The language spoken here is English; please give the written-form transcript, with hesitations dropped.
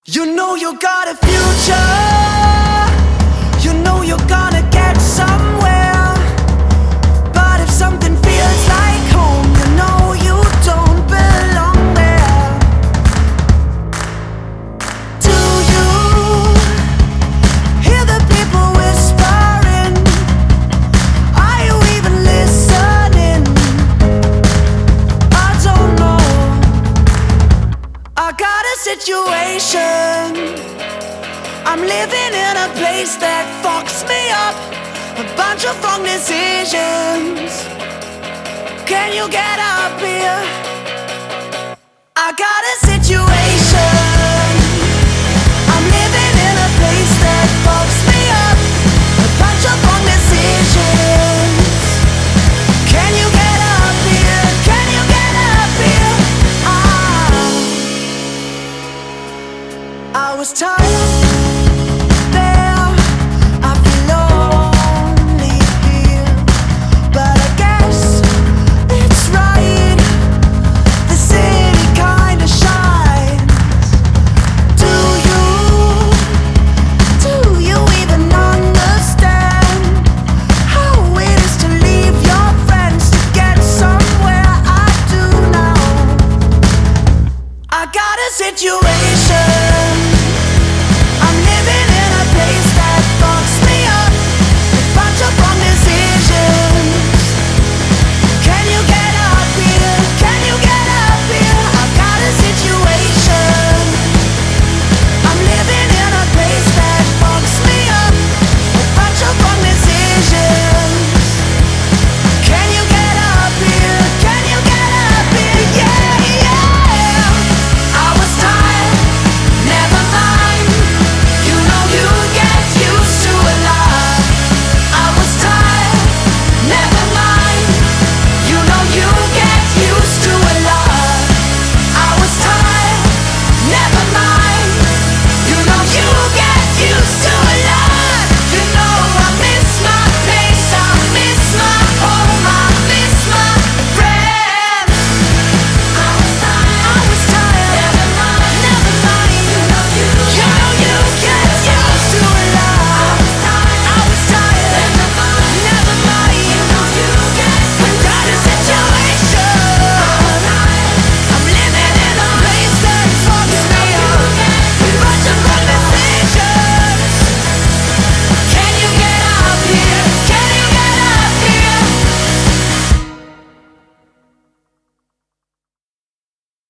You know you got a future. You know you're gonna get somewhere. But if something feels like home, you know you don't belong there. Do you hear the people whispering? Are you even listening? I don't know. I got a situation. I'm living in a place that fucks me up. A bunch of wrong decisions. Can you get up here? I got a situation. I'm living in a place that fucks me up. A bunch of wrong decisions. Can you get up here? Can you get up here? I was tired